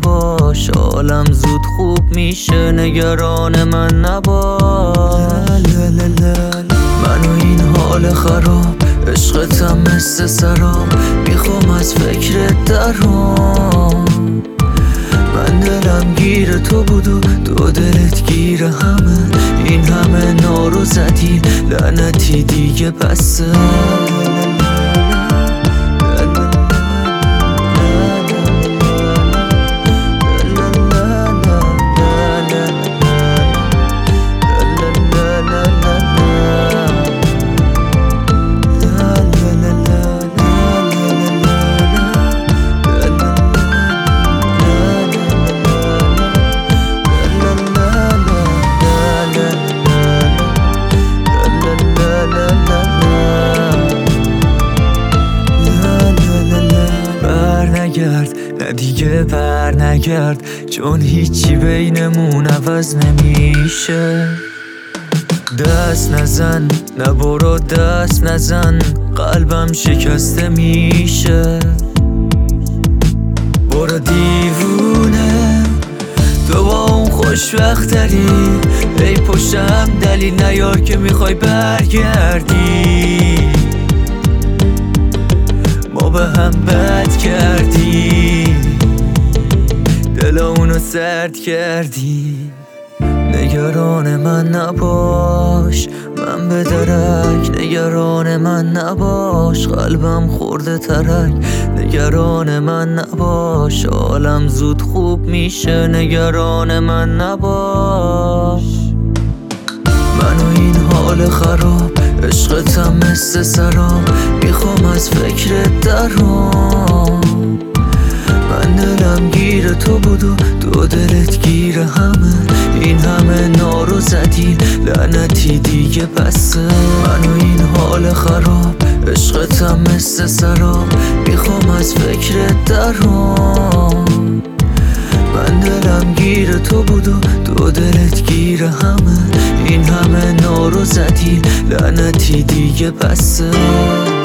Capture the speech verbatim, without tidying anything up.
نباش، عالم زود خوب میشه، نگران من نباش. من و این حال خراب، عشقتم مثل سراب، میخوام از فکرت درام. من دلم گیر تو بود و تو دلت گیر همه، این همه نارو زدی لعنتی دیگه بسه. نه دیگه بر نگرد، چون هیچی بینمون عوض نمیشه. دست نزن، نه برو دست نزن، قلبم شکسته میشه. برو دیوونه، تو با اون خوشوقتری، ای پشتم دلیل نیار که میخوای برگردی. ما به هم بد کردی، دل اونو سرد کردی. نگران من نباش، من به درک، نگران من نباش، قلبم خورده ترک. نگران من نباش، عالم زود خوب میشه، نگران من نباش. من و این حال خراب، عشقتم مثل سراب، میخوام از فکرت درام. من دلم گیر تو بود و تو دلت گیر همه، این همه نارو زدی لعنتی دیگه بسه. من و این حال خراب، عشقتم مثل سراب، میخوام از فکرت درام. من دلم گیر تو بود و تو دلت گیر همه، این همه نارو زدی لعنتی دیگه بسه.